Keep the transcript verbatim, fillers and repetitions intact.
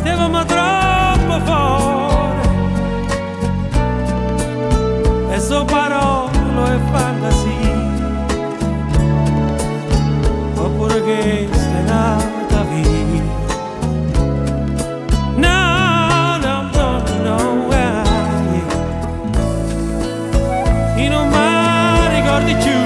stavamo troppo fuori e so parole e fantasie, oppure che sei nata via. No, no, no, no, eh, io non mi ricordi più.